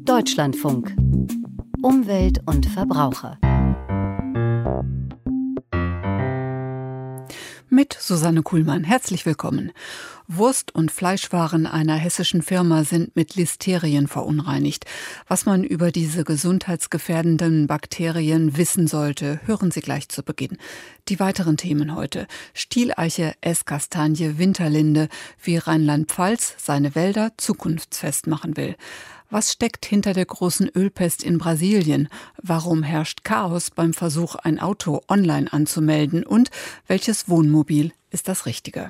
Deutschlandfunk. Umwelt und Verbraucher. Mit Susanne Kuhlmann. Herzlich willkommen. Wurst- und Fleischwaren einer hessischen Firma sind mit Listerien verunreinigt. Was man über diese gesundheitsgefährdenden Bakterien wissen sollte, hören Sie gleich zu Beginn. Die weiteren Themen heute: Stieleiche, Esskastanie, Winterlinde, wie Rheinland-Pfalz seine Wälder zukunftsfest machen will. Was steckt hinter der großen Ölpest in Brasilien? Warum herrscht Chaos beim Versuch, ein Auto online anzumelden? Und welches Wohnmobil ist das Richtige?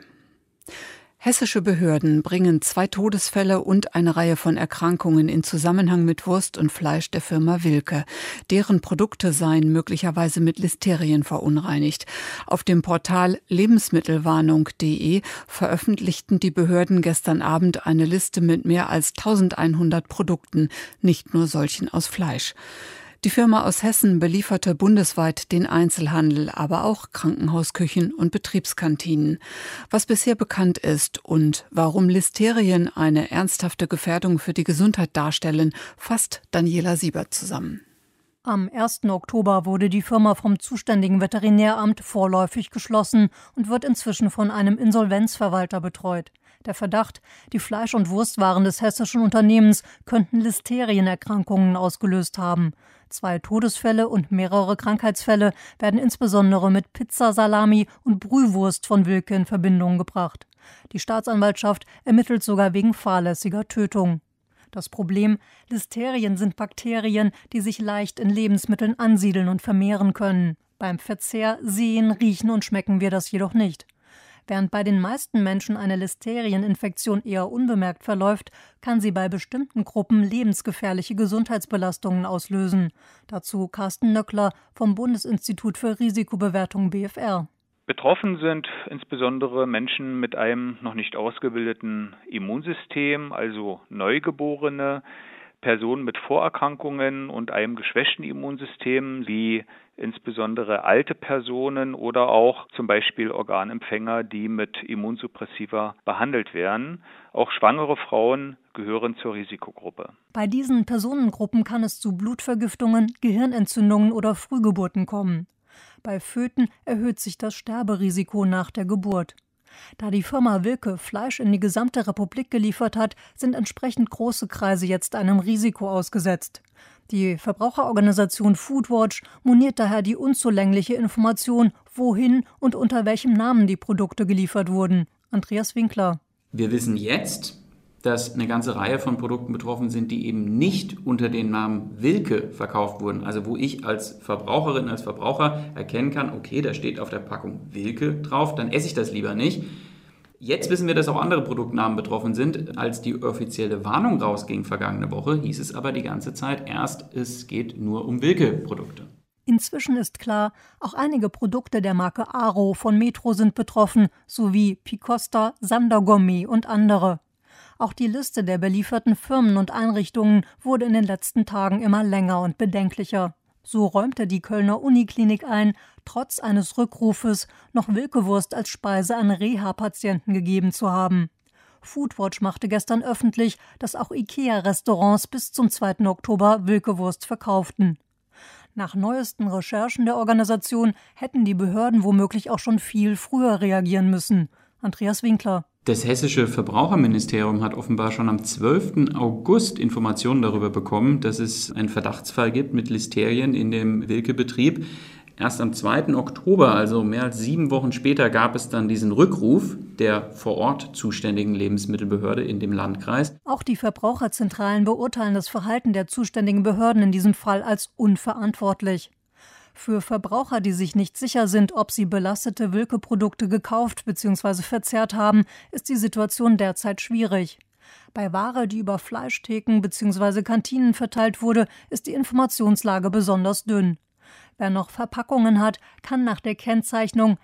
Hessische Behörden bringen 2 Todesfälle und eine Reihe von Erkrankungen in Zusammenhang mit Wurst und Fleisch der Firma Wilke. Deren Produkte seien möglicherweise mit Listerien verunreinigt. Auf dem Portal lebensmittelwarnung.de veröffentlichten die Behörden gestern Abend eine Liste mit mehr als 1100 Produkten, nicht nur solchen aus Fleisch. Die Firma aus Hessen belieferte bundesweit den Einzelhandel, aber auch Krankenhausküchen und Betriebskantinen. Was bisher bekannt ist und warum Listerien eine ernsthafte Gefährdung für die Gesundheit darstellen, fasst Daniela Siebert zusammen. Am 1. Oktober wurde die Firma vom zuständigen Veterinäramt vorläufig geschlossen und wird inzwischen von einem Insolvenzverwalter betreut. Der Verdacht, die Fleisch- und Wurstwaren des hessischen Unternehmens könnten Listerienerkrankungen ausgelöst haben. 2 Todesfälle und mehrere Krankheitsfälle werden insbesondere mit Pizza, Salami und Brühwurst von Wilke in Verbindung gebracht. Die Staatsanwaltschaft ermittelt sogar wegen fahrlässiger Tötung. Das Problem: Listerien sind Bakterien, die sich leicht in Lebensmitteln ansiedeln und vermehren können. Beim Verzehr sehen, riechen und schmecken wir das jedoch nicht. Während bei den meisten Menschen eine Listerieninfektion eher unbemerkt verläuft, kann sie bei bestimmten Gruppen lebensgefährliche Gesundheitsbelastungen auslösen. Dazu Carsten Nöckler vom Bundesinstitut für Risikobewertung BfR. Betroffen sind insbesondere Menschen mit einem noch nicht ausgebildeten Immunsystem, also Neugeborene, Personen mit Vorerkrankungen und einem geschwächten Immunsystem, wie insbesondere alte Personen oder auch zum Beispiel Organempfänger, die mit Immunsuppressiva behandelt werden. Auch schwangere Frauen gehören zur Risikogruppe. Bei diesen Personengruppen kann es zu Blutvergiftungen, Gehirnentzündungen oder Frühgeburten kommen. Bei Föten erhöht sich das Sterberisiko nach der Geburt. Da die Firma Wilke Fleisch in die gesamte Republik geliefert hat, sind entsprechend große Kreise jetzt einem Risiko ausgesetzt. Die Verbraucherorganisation Foodwatch moniert daher die unzulängliche Information, wohin und unter welchem Namen die Produkte geliefert wurden. Andreas Winkler. Wir wissen jetzt, dass eine ganze Reihe von Produkten betroffen sind, die eben nicht unter dem Namen Wilke verkauft wurden. Also wo ich als Verbraucherin, als Verbraucher erkennen kann, okay, da steht auf der Packung Wilke drauf, dann esse ich das lieber nicht. Jetzt wissen wir, dass auch andere Produktnamen betroffen sind. Als die offizielle Warnung rausging vergangene Woche, hieß es aber die ganze Zeit erst, es geht nur um Wilke-Produkte. Inzwischen ist klar, auch einige Produkte der Marke Aro von Metro sind betroffen, sowie Picosta, Sandergourmet und andere. Auch die Liste der belieferten Firmen und Einrichtungen wurde in den letzten Tagen immer länger und bedenklicher. So räumte die Kölner Uniklinik ein, trotz eines Rückrufes noch Wilkewurst als Speise an Reha-Patienten gegeben zu haben. Foodwatch machte gestern öffentlich, dass auch IKEA-Restaurants bis zum 2. Oktober Wilkewurst verkauften. Nach neuesten Recherchen der Organisation hätten die Behörden womöglich auch schon viel früher reagieren müssen. Andreas Winkler. Das hessische Verbraucherministerium hat offenbar schon am 12. August Informationen darüber bekommen, dass es einen Verdachtsfall gibt mit Listerien in dem Wilke-Betrieb. Erst am 2. Oktober, also mehr als 7 Wochen später, gab es dann diesen Rückruf der vor Ort zuständigen Lebensmittelbehörde in dem Landkreis. Auch die Verbraucherzentralen beurteilen das Verhalten der zuständigen Behörden in diesem Fall als unverantwortlich. Für Verbraucher, die sich nicht sicher sind, ob sie belastete Wilke-Produkte gekauft bzw. verzehrt haben, ist die Situation derzeit schwierig. Bei Ware, die über Fleischtheken bzw. Kantinen verteilt wurde, ist die Informationslage besonders dünn. Wer noch Verpackungen hat, kann nach der Kennzeichnung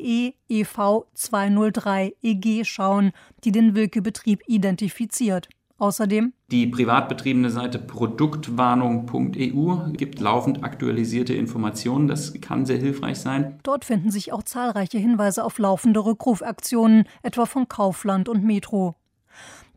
DE-EV 203-EG schauen, die den Wilke-Betrieb identifiziert. Außerdem die privat betriebene Seite produktwarnung.eu gibt laufend aktualisierte Informationen. Das kann sehr hilfreich sein. Dort finden sich auch zahlreiche Hinweise auf laufende Rückrufaktionen, etwa von Kaufland und Metro.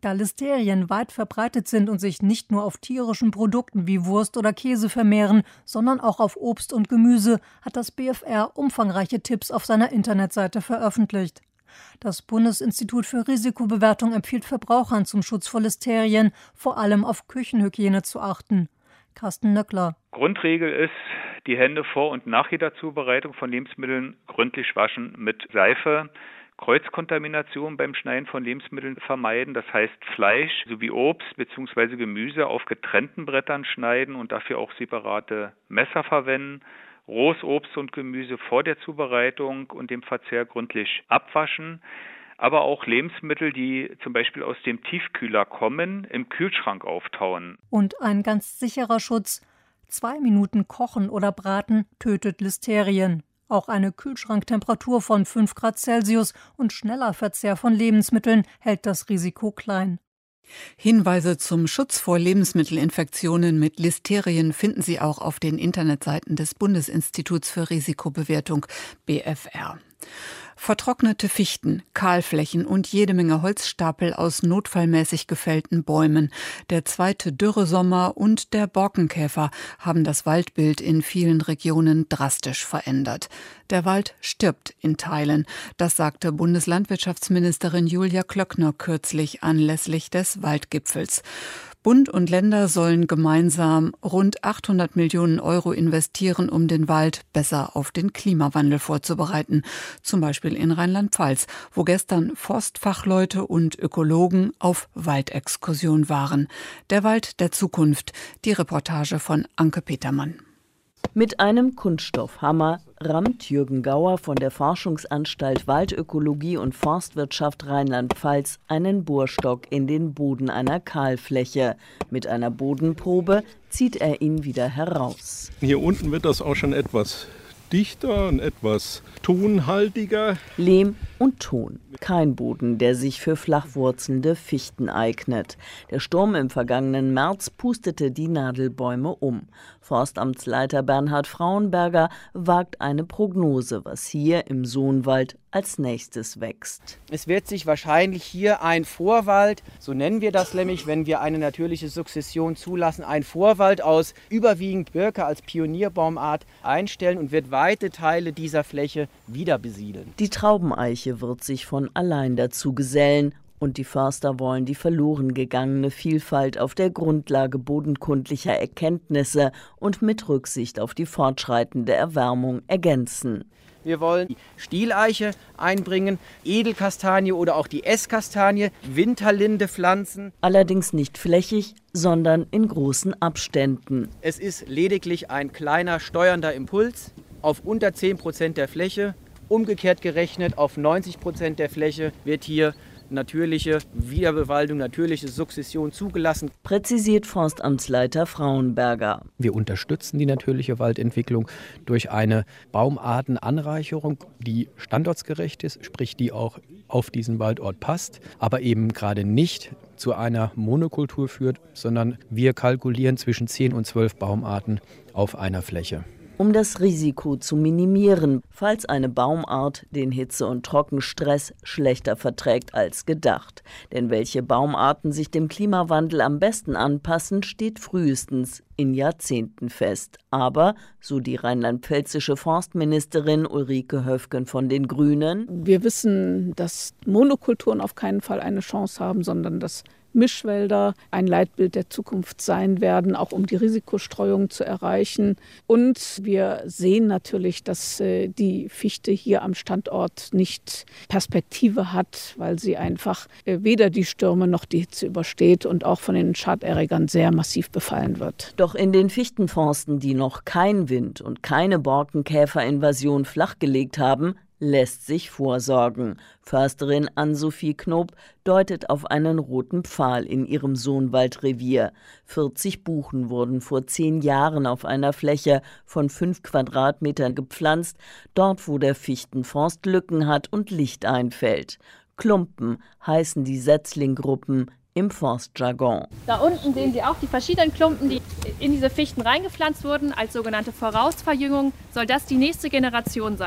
Da Listerien weit verbreitet sind und sich nicht nur auf tierischen Produkten wie Wurst oder Käse vermehren, sondern auch auf Obst und Gemüse, hat das BfR umfangreiche Tipps auf seiner Internetseite veröffentlicht. Das Bundesinstitut für Risikobewertung empfiehlt Verbrauchern zum Schutz vor Listerien vor allem auf Küchenhygiene zu achten. Carsten Nöckler. Grundregel ist, die Hände vor und nach jeder Zubereitung von Lebensmitteln gründlich waschen mit Seife. Kreuzkontamination beim Schneiden von Lebensmitteln vermeiden, das heißt Fleisch sowie Obst bzw. Gemüse auf getrennten Brettern schneiden und dafür auch separate Messer verwenden. Rohes Obst und Gemüse vor der Zubereitung und dem Verzehr gründlich abwaschen. Aber auch Lebensmittel, die zum Beispiel aus dem Tiefkühler kommen, im Kühlschrank auftauen. Und ein ganz sicherer Schutz: 2 Minuten kochen oder braten tötet Listerien. Auch eine Kühlschranktemperatur von 5 Grad Celsius und schneller Verzehr von Lebensmitteln hält das Risiko klein. Hinweise zum Schutz vor Lebensmittelinfektionen mit Listerien finden Sie auch auf den Internetseiten des Bundesinstituts für Risikobewertung BfR. Vertrocknete Fichten, Kahlflächen und jede Menge Holzstapel aus notfallmäßig gefällten Bäumen. Der zweite Dürresommer und der Borkenkäfer haben das Waldbild in vielen Regionen drastisch verändert. Der Wald stirbt in Teilen. Das sagte Bundeslandwirtschaftsministerin Julia Klöckner kürzlich anlässlich des Waldgipfels. Bund und Länder sollen gemeinsam rund 800 Millionen Euro investieren, um den Wald besser auf den Klimawandel vorzubereiten. Zum Beispiel in Rheinland-Pfalz, wo gestern Forstfachleute und Ökologen auf Waldexkursion waren. Der Wald der Zukunft. Die Reportage von Anke Petermann. Mit einem Kunststoffhammer rammt Jürgen Gauer von der Forschungsanstalt Waldökologie und Forstwirtschaft Rheinland-Pfalz einen Bohrstock in den Boden einer Kahlfläche. Mit einer Bodenprobe zieht er ihn wieder heraus. Hier unten wird das auch schon etwas dichter und etwas tonhaltiger. Lehm und Ton. Kein Boden, der sich für flachwurzelnde Fichten eignet. Der Sturm im vergangenen März pustete die Nadelbäume um. Forstamtsleiter Bernhard Frauenberger wagt eine Prognose, was hier im Sohnwald als nächstes wächst. Es wird sich wahrscheinlich hier ein Vorwald, so nennen wir das nämlich, wenn wir eine natürliche Sukzession zulassen, ein Vorwald aus überwiegend Birke als Pionierbaumart einstellen und wird weite Teile dieser Fläche wieder besiedeln. Die Traubeneiche wird sich von allein dazu gesellen. Und die Förster wollen die verloren gegangene Vielfalt auf der Grundlage bodenkundlicher Erkenntnisse und mit Rücksicht auf die fortschreitende Erwärmung ergänzen. Wir wollen die Stieleiche einbringen, Edelkastanie oder auch die Esskastanie, Winterlinde pflanzen. Allerdings nicht flächig, sondern in großen Abständen. Es ist lediglich ein kleiner steuernder Impuls auf unter 10% der Fläche. Umgekehrt gerechnet auf 90% der Fläche wird hier natürliche Wiederbewaldung, natürliche Sukzession zugelassen. Präzisiert Forstamtsleiter Frauenberger. Wir unterstützen die natürliche Waldentwicklung durch eine Baumartenanreicherung, die standortsgerecht ist, sprich die auch auf diesen Waldort passt, aber eben gerade nicht zu einer Monokultur führt, sondern wir kalkulieren zwischen 10 und 12 Baumarten auf einer Fläche. Um das Risiko zu minimieren, falls eine Baumart den Hitze- und Trockenstress schlechter verträgt als gedacht. Denn welche Baumarten sich dem Klimawandel am besten anpassen, steht frühestens in Jahrzehnten fest. Aber, so die rheinland-pfälzische Forstministerin Ulrike Höfgen von den Grünen: Wir wissen, dass Monokulturen auf keinen Fall eine Chance haben, sondern dass Mischwälder ein Leitbild der Zukunft sein werden, auch um die Risikostreuung zu erreichen. Und wir sehen natürlich, dass die Fichte hier am Standort nicht Perspektive hat, weil sie einfach weder die Stürme noch die Hitze übersteht und auch von den Schaderregern sehr massiv befallen wird. Doch in den Fichtenforsten, die noch kein Wind und keine Borkenkäferinvasion flachgelegt haben, lässt sich vorsorgen. Försterin Ann-Sophie Knob deutet auf einen roten Pfahl in ihrem Sohnwaldrevier. 40 Buchen wurden vor 10 Jahren auf einer Fläche von 5 Quadratmetern gepflanzt, dort wo der Fichtenforst Lücken hat und Licht einfällt. Klumpen heißen die Setzlinggruppen im Forstjargon. Da unten sehen Sie auch die verschiedenen Klumpen, die in diese Fichten reingepflanzt wurden. Als sogenannte Vorausverjüngung soll das die nächste Generation sein.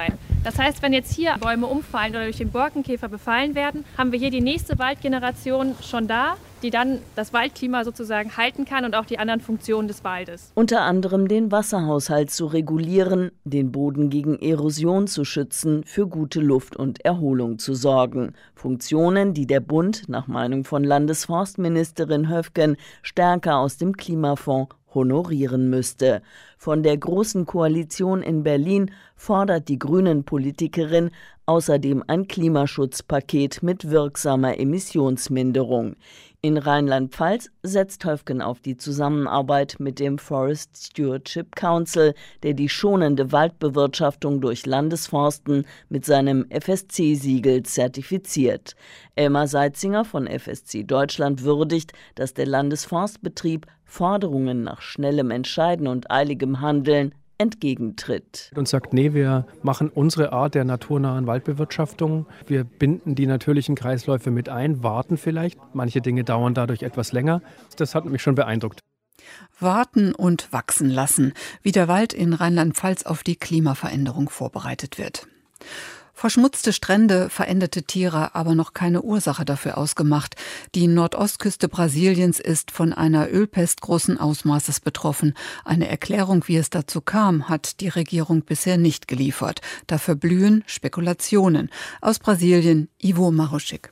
Das heißt, wenn jetzt hier Bäume umfallen oder durch den Borkenkäfer befallen werden, haben wir hier die nächste Waldgeneration schon da, die dann das Waldklima sozusagen halten kann und auch die anderen Funktionen des Waldes. Unter anderem den Wasserhaushalt zu regulieren, den Boden gegen Erosion zu schützen, für gute Luft und Erholung zu sorgen. Funktionen, die der Bund nach Meinung von Landesforstministerin Höfgen stärker aus dem Klimafonds honorieren müsste. Von der Großen Koalition in Berlin fordert die Grünen-Politikerin außerdem ein Klimaschutzpaket mit wirksamer Emissionsminderung. In Rheinland-Pfalz setzt Höfgen auf die Zusammenarbeit mit dem Forest Stewardship Council, der die schonende Waldbewirtschaftung durch Landesforsten mit seinem FSC-Siegel zertifiziert. Elmar Seitzinger von FSC Deutschland würdigt, dass der Landesforstbetrieb Forderungen nach schnellem Entscheiden und eiligem Handeln entgegentritt. Und sagt, nee, wir machen unsere Art der naturnahen Waldbewirtschaftung. Wir binden die natürlichen Kreisläufe mit ein, warten vielleicht. Manche Dinge dauern dadurch etwas länger. Das hat mich schon beeindruckt. Warten und wachsen lassen, wie der Wald in Rheinland-Pfalz auf die Klimaveränderung vorbereitet wird. Verschmutzte Strände, verendete Tiere, aber noch keine Ursache dafür ausgemacht. Die Nordostküste Brasiliens ist von einer Ölpest großen Ausmaßes betroffen. Eine Erklärung, wie es dazu kam, hat die Regierung bisher nicht geliefert. Dafür blühen Spekulationen. Aus Brasilien, Ivo Maruschik.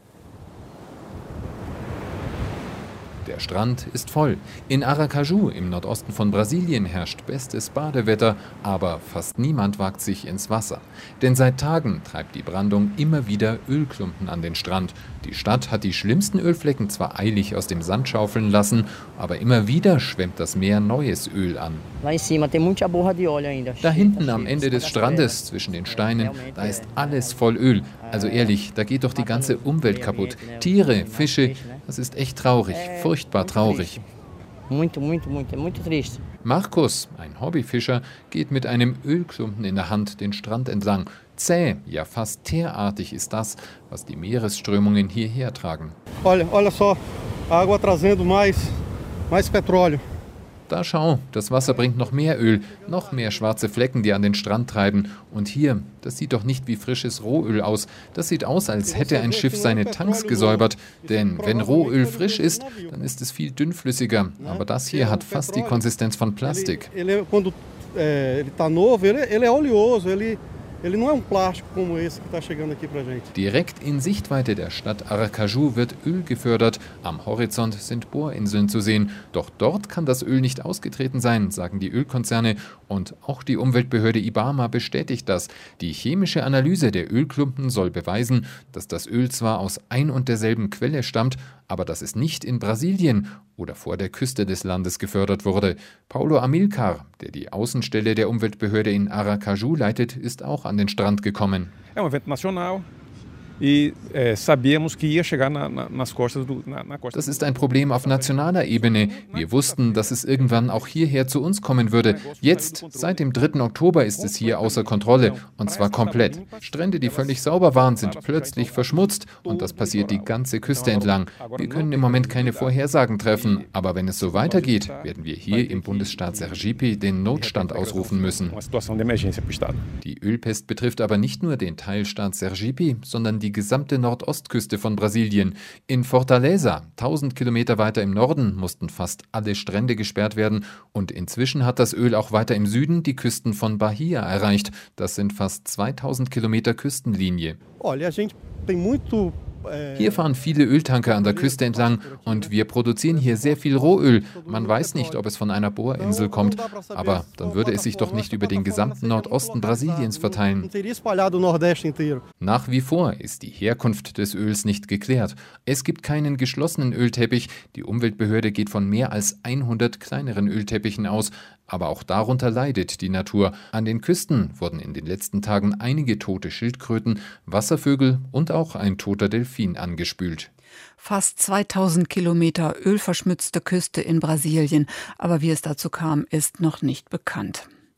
Der Strand ist voll. In Aracaju im Nordosten von Brasilien herrscht bestes Badewetter, aber fast niemand wagt sich ins Wasser. Denn seit Tagen treibt die Brandung immer wieder Ölklumpen an den Strand. Die Stadt hat die schlimmsten Ölflecken zwar eilig aus dem Sand schaufeln lassen, aber immer wieder schwemmt das Meer neues Öl an. Da hinten am Ende des Strandes, zwischen den Steinen, da ist alles voll Öl. Also ehrlich, da geht doch die ganze Umwelt kaputt. Tiere, Fische, das ist echt traurig, furchtbar traurig. Markus, ein Hobbyfischer, geht mit einem Ölklumpen in der Hand den Strand entlang. Zäh, ja fast teerartig ist das, was die Meeresströmungen hierher tragen. Olha só, a água trazendo mais petróleo. Da schau, das Wasser bringt noch mehr Öl, noch mehr schwarze Flecken, die an den Strand treiben. Und hier, das sieht doch nicht wie frisches Rohöl aus. Das sieht aus, als hätte ein Schiff seine Tanks gesäubert. Denn wenn Rohöl frisch ist, dann ist es viel dünnflüssiger. Aber das hier hat fast die Konsistenz von Plastik. Direkt in Sichtweite der Stadt Aracaju wird Öl gefördert. Am Horizont sind Bohrinseln zu sehen. Doch dort kann das Öl nicht ausgetreten sein, sagen die Ölkonzerne. Und auch die Umweltbehörde IBAMA bestätigt das. Die chemische Analyse der Ölklumpen soll beweisen, dass das Öl zwar aus ein und derselben Quelle stammt, aber dass es nicht in Brasilien oder vor der Küste des Landes gefördert wurde. Paulo Amilcar, der die Außenstelle der Umweltbehörde in Aracaju leitet, ist auch an den Strand gekommen. Das ist ein Problem auf nationaler Ebene. Wir wussten, dass es irgendwann auch hierher zu uns kommen würde. Jetzt, seit dem 3. Oktober, ist es hier außer Kontrolle. Und zwar komplett. Strände, die völlig sauber waren, sind plötzlich verschmutzt. Und das passiert die ganze Küste entlang. Wir können im Moment keine Vorhersagen treffen. Aber wenn es so weitergeht, werden wir hier im Bundesstaat Sergipe den Notstand ausrufen müssen. Die Ölpest betrifft aber nicht nur den Teilstaat Sergipe, sondern die gesamte Nordostküste von Brasilien. In Fortaleza, 1000 Kilometer weiter im Norden, mussten fast alle Strände gesperrt werden. Und inzwischen hat das Öl auch weiter im Süden die Küsten von Bahia erreicht. Das sind fast 2000 Kilometer Küstenlinie. Hier fahren viele Öltanker an der Küste entlang und wir produzieren hier sehr viel Rohöl. Man weiß nicht, ob es von einer Bohrinsel kommt, aber dann würde es sich doch nicht über den gesamten Nordosten Brasiliens verteilen. Nach wie vor ist die Herkunft des Öls nicht geklärt. Es gibt keinen geschlossenen Ölteppich. Die Umweltbehörde geht von mehr als 100 kleineren Ölteppichen aus. Aber auch darunter leidet die Natur. An den Küsten wurden in den letzten Tagen einige tote Schildkröten, Wasservögel und auch ein toter Delfin angespült. Fast 2000 Kilometer ölverschmutzte Küste in Brasilien. Aber wie es dazu kam, ist noch nicht bekannt.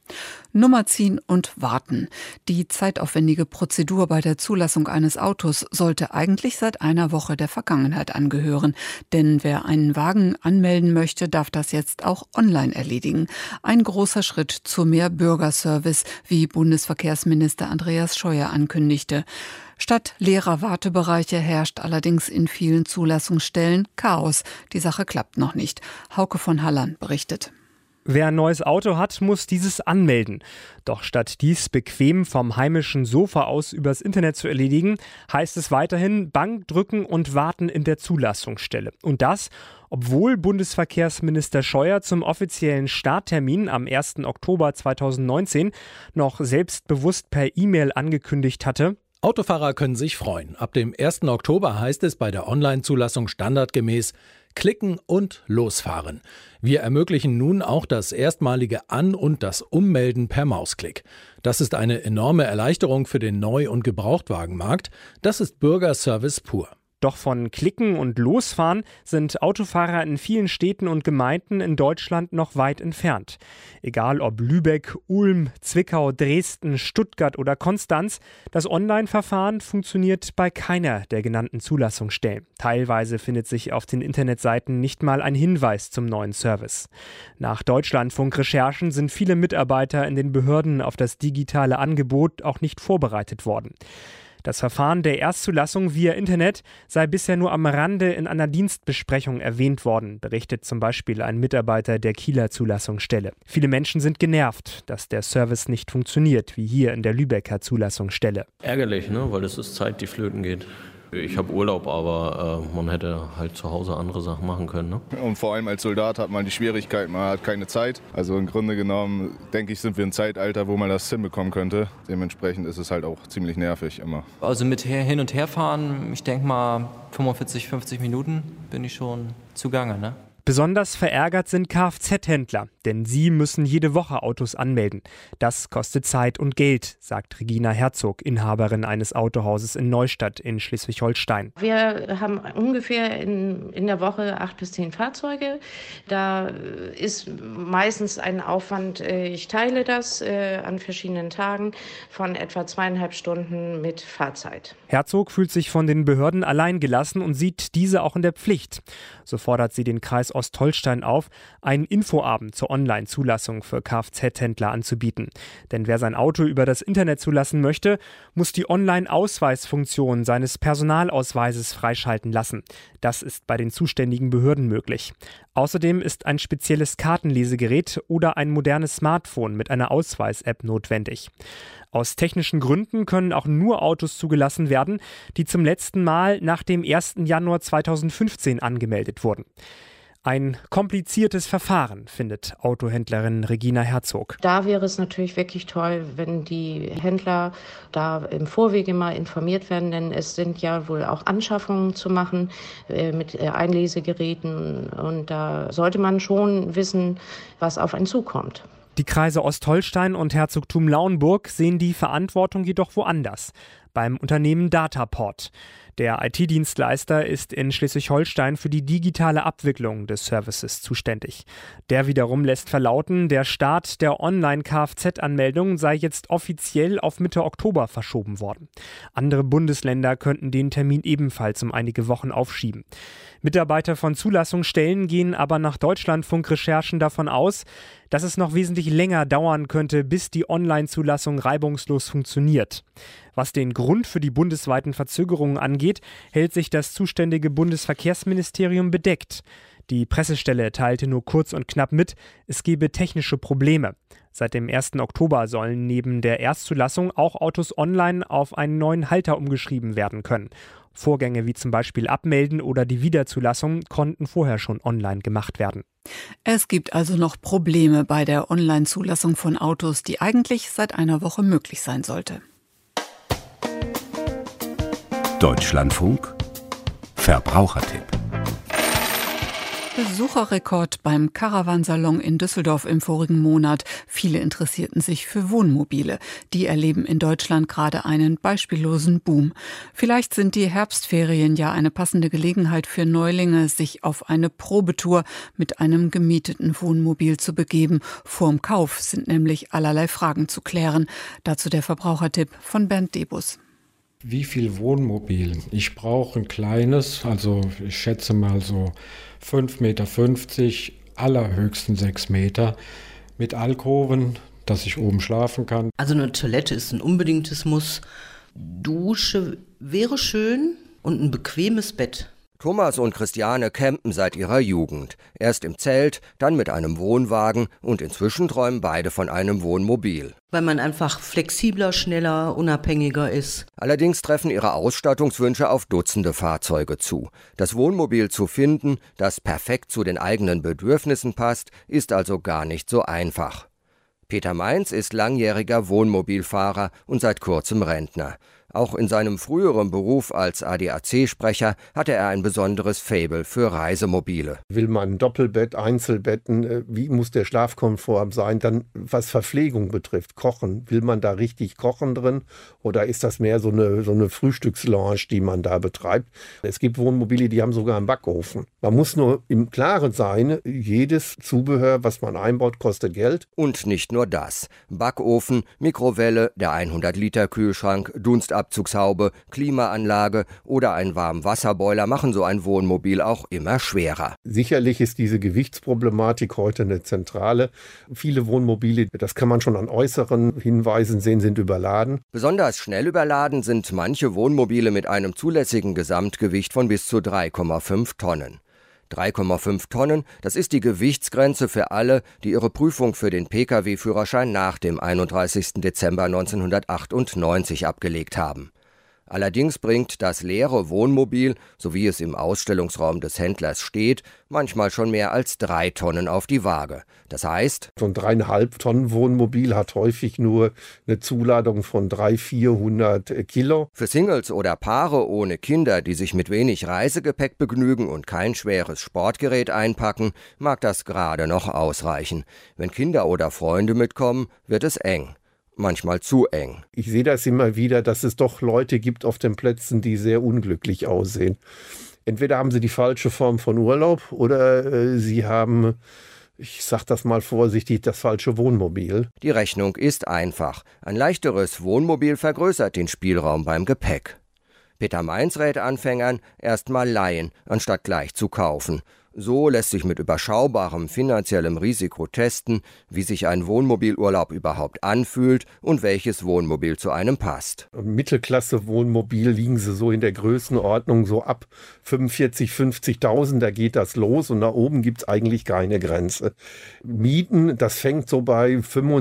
Nummer ziehen und warten. Die zeitaufwendige Prozedur bei der Zulassung eines Autos sollte eigentlich seit einer Woche der Vergangenheit angehören. Denn wer einen Wagen anmelden möchte, darf das jetzt auch online erledigen. Ein großer Schritt zu mehr Bürgerservice, wie Bundesverkehrsminister Andreas Scheuer ankündigte. Statt leerer Wartebereiche herrscht allerdings in vielen Zulassungsstellen Chaos. Die Sache klappt noch nicht. Hauke von Halland berichtet. Wer ein neues Auto hat, muss dieses anmelden. Doch statt dies bequem vom heimischen Sofa aus übers Internet zu erledigen, heißt es weiterhin Bank drücken und warten in der Zulassungsstelle. Und das, obwohl Bundesverkehrsminister Scheuer zum offiziellen Starttermin am 1. Oktober 2019 noch selbstbewusst per E-Mail angekündigt hatte: Autofahrer können sich freuen. Ab dem 1. Oktober heißt es bei der Online-Zulassung standardgemäß klicken und losfahren. Wir ermöglichen nun auch das erstmalige An- und das Ummelden per Mausklick. Das ist eine enorme Erleichterung für den Neu- und Gebrauchtwagenmarkt. Das ist Bürgerservice pur. Doch von Klicken und Losfahren sind Autofahrer in vielen Städten und Gemeinden in Deutschland noch weit entfernt. Egal ob Lübeck, Ulm, Zwickau, Dresden, Stuttgart oder Konstanz, das Online-Verfahren funktioniert bei keiner der genannten Zulassungsstellen. Teilweise findet sich auf den Internetseiten nicht mal ein Hinweis zum neuen Service. Nach Deutschlandfunk-Recherchen sind viele Mitarbeiter in den Behörden auf das digitale Angebot auch nicht vorbereitet worden. Das Verfahren der Erstzulassung via Internet sei bisher nur am Rande in einer Dienstbesprechung erwähnt worden, berichtet zum Beispiel ein Mitarbeiter der Kieler Zulassungsstelle. Viele Menschen sind genervt, dass der Service nicht funktioniert, wie hier in der Lübecker Zulassungsstelle. Ärgerlich, ne? Weil es ist Zeit, die flöten geht. Ich habe Urlaub, aber man hätte halt zu Hause andere Sachen machen können. Ne? Und vor allem als Soldat hat man die Schwierigkeit, man hat keine Zeit. Also im Grunde genommen, denke ich, sind wir im Zeitalter, wo man das hinbekommen könnte. Dementsprechend ist es halt auch ziemlich nervig immer. Also mit Hin- und Herfahren, ich denke mal 45, 50 Minuten bin ich schon zugange, ne? Besonders verärgert sind Kfz-Händler, denn sie müssen jede Woche Autos anmelden. Das kostet Zeit und Geld, sagt Regina Herzog, Inhaberin eines Autohauses in Neustadt in Schleswig-Holstein. Wir haben ungefähr in der Woche 8 bis 10 Fahrzeuge. Da ist meistens ein Aufwand, ich teile das an verschiedenen Tagen, von etwa 2,5 Stunden mit Fahrzeit. Herzog fühlt sich von den Behörden allein gelassen und sieht diese auch in der Pflicht. So fordert sie den Kreis Ostholstein auf, einen Infoabend zur Online-Zulassung für Kfz-Händler anzubieten. Denn wer sein Auto über das Internet zulassen möchte, muss die Online-Ausweisfunktion seines Personalausweises freischalten lassen. Das ist bei den zuständigen Behörden möglich. Außerdem ist ein spezielles Kartenlesegerät oder ein modernes Smartphone mit einer Ausweis-App notwendig. Aus technischen Gründen können auch nur Autos zugelassen werden, die zum letzten Mal nach dem 1. Januar 2015 angemeldet wurden. Ein kompliziertes Verfahren, findet Autohändlerin Regina Herzog. Da wäre es natürlich wirklich toll, wenn die Händler da im Vorwege mal informiert werden, denn es sind ja wohl auch Anschaffungen zu machen mit Einlesegeräten und da sollte man schon wissen, was auf einen zukommt. Die Kreise Ostholstein und Herzogtum Lauenburg sehen die Verantwortung jedoch woanders, beim Unternehmen Dataport. Der IT-Dienstleister ist in Schleswig-Holstein für die digitale Abwicklung des Services zuständig. Der wiederum lässt verlauten, der Start der Online-Kfz-Anmeldung sei jetzt offiziell auf Mitte Oktober verschoben worden. Andere Bundesländer könnten den Termin ebenfalls um einige Wochen aufschieben. Mitarbeiter von Zulassungsstellen gehen aber nach Deutschlandfunk-Recherchen davon aus, dass es noch wesentlich länger dauern könnte, bis die Online-Zulassung reibungslos funktioniert. Was den Grund für die bundesweiten Verzögerungen angeht, hält sich das zuständige Bundesverkehrsministerium bedeckt. Die Pressestelle teilte nur kurz und knapp mit, es gebe technische Probleme. Seit dem 1. Oktober sollen neben der Erstzulassung auch Autos online auf einen neuen Halter umgeschrieben werden können. Vorgänge wie zum Beispiel Abmelden oder die Wiederzulassung konnten vorher schon online gemacht werden. Es gibt also noch Probleme bei der Online-Zulassung von Autos, die eigentlich seit einer Woche möglich sein sollte. Deutschlandfunk Verbrauchertipp. Besucherrekord beim Caravansalon in Düsseldorf im vorigen Monat. Viele interessierten sich für Wohnmobile. Die erleben in Deutschland gerade einen beispiellosen Boom. Vielleicht sind die Herbstferien ja eine passende Gelegenheit für Neulinge, sich auf eine Probetour mit einem gemieteten Wohnmobil zu begeben. Vorm Kauf sind nämlich allerlei Fragen zu klären. Dazu der Verbrauchertipp von Bernd Debus. Wie viel Wohnmobil? Ich brauche ein kleines, also ich schätze mal so 5,50 Meter, allerhöchsten 6 Meter, mit Alkoven, dass ich oben schlafen kann. Also eine Toilette ist ein unbedingtes Muss. Dusche wäre schön und ein bequemes Bett. Thomas und Christiane campen seit ihrer Jugend. Erst im Zelt, dann mit einem Wohnwagen und inzwischen träumen beide von einem Wohnmobil. Weil man einfach flexibler, schneller, unabhängiger ist. Allerdings treffen ihre Ausstattungswünsche auf Dutzende Fahrzeuge zu. Das Wohnmobil zu finden, das perfekt zu den eigenen Bedürfnissen passt, ist also gar nicht so einfach. Peter Mainz ist langjähriger Wohnmobilfahrer und seit kurzem Rentner. Auch in seinem früheren Beruf als ADAC-Sprecher hatte er ein besonderes Faible für Reisemobile. Will man Doppelbett, Einzelbetten, wie muss der Schlafkomfort sein? Dann was Verpflegung betrifft, Kochen, will man da richtig kochen drin oder ist das mehr so eine Frühstückslounge, die man da betreibt? Es gibt Wohnmobile, die haben sogar einen Backofen. Man muss nur im Klaren sein, jedes Zubehör, was man einbaut, kostet Geld. Und nicht nur das. Backofen, Mikrowelle, der 100-Liter-Kühlschrank, Dunstabzugshaube, Klimaanlage oder ein Warmwasserboiler machen so ein Wohnmobil auch immer schwerer. Sicherlich ist diese Gewichtsproblematik heute eine zentrale. Viele Wohnmobile, das kann man schon an äußeren Hinweisen sehen, sind überladen. Besonders schnell überladen sind manche Wohnmobile mit einem zulässigen Gesamtgewicht von bis zu 3,5 Tonnen. 3,5 Tonnen, das ist die Gewichtsgrenze für alle, die ihre Prüfung für den Pkw-Führerschein nach dem 31. Dezember 1998 abgelegt haben. Allerdings bringt das leere Wohnmobil, so wie es im Ausstellungsraum des Händlers steht, manchmal schon mehr als 3 Tonnen auf die Waage. Das heißt, so ein 3,5 Tonnen Wohnmobil hat häufig nur eine Zuladung von 300-400 Kilo. Für Singles oder Paare ohne Kinder, die sich mit wenig Reisegepäck begnügen und kein schweres Sportgerät einpacken, mag das gerade noch ausreichen. Wenn Kinder oder Freunde mitkommen, wird es eng. Manchmal zu eng. Ich sehe das immer wieder, dass es doch Leute gibt auf den Plätzen, die sehr unglücklich aussehen. Entweder haben sie die falsche Form von Urlaub oder sie haben, ich sage das mal vorsichtig, das falsche Wohnmobil. Die Rechnung ist einfach. Ein leichteres Wohnmobil vergrößert den Spielraum beim Gepäck. Peter Mainz rät Anfängern, erst mal leihen, anstatt gleich zu kaufen. So lässt sich mit überschaubarem finanziellem Risiko testen, wie sich ein Wohnmobilurlaub überhaupt anfühlt und welches Wohnmobil zu einem passt. Mittelklasse-Wohnmobil liegen sie so in der Größenordnung so ab 45.000, 50.000, da geht das los und nach oben gibt es eigentlich keine Grenze. Mieten, das fängt so bei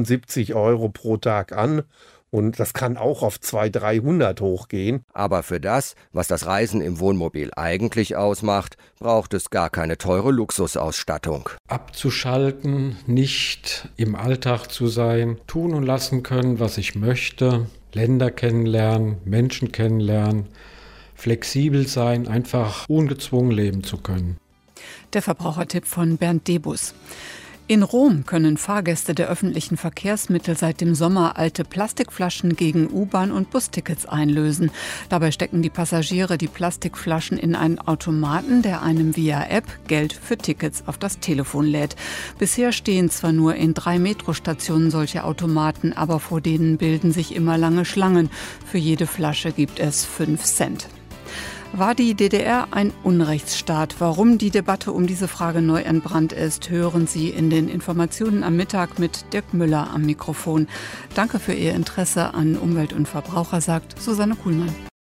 75 € pro Tag an. Und das kann auch auf 200-300 hochgehen. Aber für das, was das Reisen im Wohnmobil eigentlich ausmacht, braucht es gar keine teure Luxusausstattung. Abzuschalten, nicht im Alltag zu sein, tun und lassen können, was ich möchte, Länder kennenlernen, Menschen kennenlernen, flexibel sein, einfach ungezwungen leben zu können. Der Verbrauchertipp von Bernd Debus. In Rom können Fahrgäste der öffentlichen Verkehrsmittel seit dem Sommer alte Plastikflaschen gegen U-Bahn- und Bustickets einlösen. Dabei stecken die Passagiere die Plastikflaschen in einen Automaten, der einem via App Geld für Tickets auf das Telefon lädt. Bisher stehen zwar nur in 3 Metrostationen solche Automaten, aber vor denen bilden sich immer lange Schlangen. Für jede Flasche gibt es 5 Cent. War die DDR ein Unrechtsstaat? Warum die Debatte um diese Frage neu entbrannt ist, hören Sie in den Informationen am Mittag mit Dirk Müller am Mikrofon. Danke für Ihr Interesse an Umwelt und Verbraucher, sagt Susanne Kuhlmann.